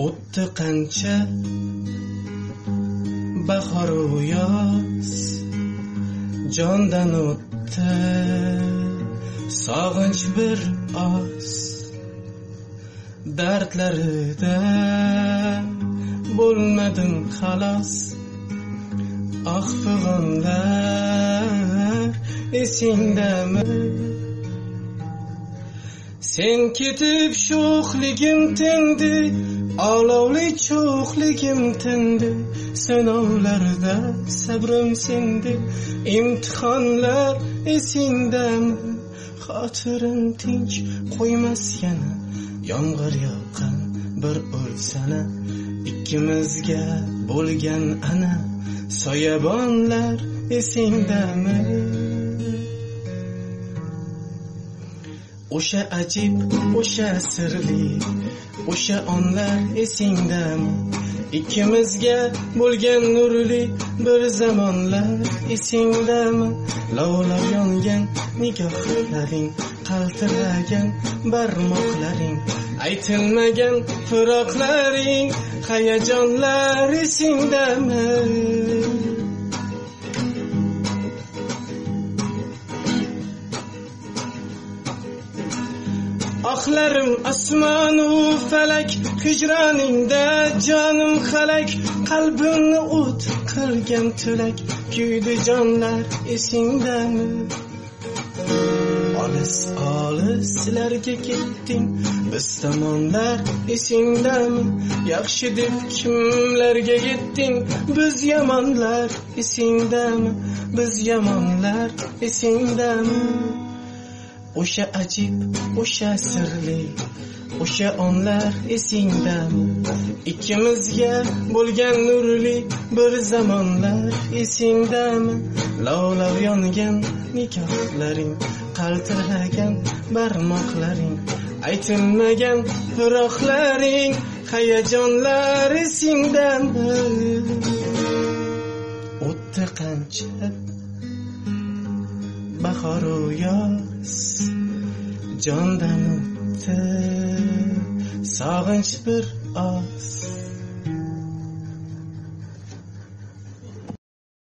o'tdi qancha bahor u yoz, jondan o'tdi sog'inch bir oz. Dardlarida bo'lmadim xalos, ah fig'onlar esingdami? Sen ketib sho'xligim tindi, olovli cho'xligim tindi. Sinovlarda sabrim sindi, imtihonlar esingdami? Xotirim tinch qo'ymas yana, yomg'ir yoqqan bir o'lsana. Ikkimizga bo'lgan ana soyabonlar esingdami? O'sha ajib, o'sha sirli, o'sha onlar esingdami? Ikkimizga bo'lgan nurli bir zamonlar esingdami? Lovlab yongan nigohlaring, qaltiragan barmoqlaring, aytilmagan firoqlaring, hayajonlar esingdami? Oxlarim osmonu falak, hijroningda jonim halak. Qalbimni o't qilgan tilak, kuydi jonlar esingdami? Olis olislarga ketding, biz tomonlar esingdami? Yaxshi deb kimlarga yetding, biz yomonlar esingdami? Biz yomonlar esingdami? O'sha ajib, o'sha sirli, o'sha onlar esingdami? Ikkimizga bo'lgan nurli bir zamonlar esingdami? Lovlab yongan nikohlaring, qaltiragan barmoqlaring, aytilmagan firoqlaring, hayajonlar esingdami? O'tdi qancha bahor u yoz, jondan o'tdi sog'inch bir oz.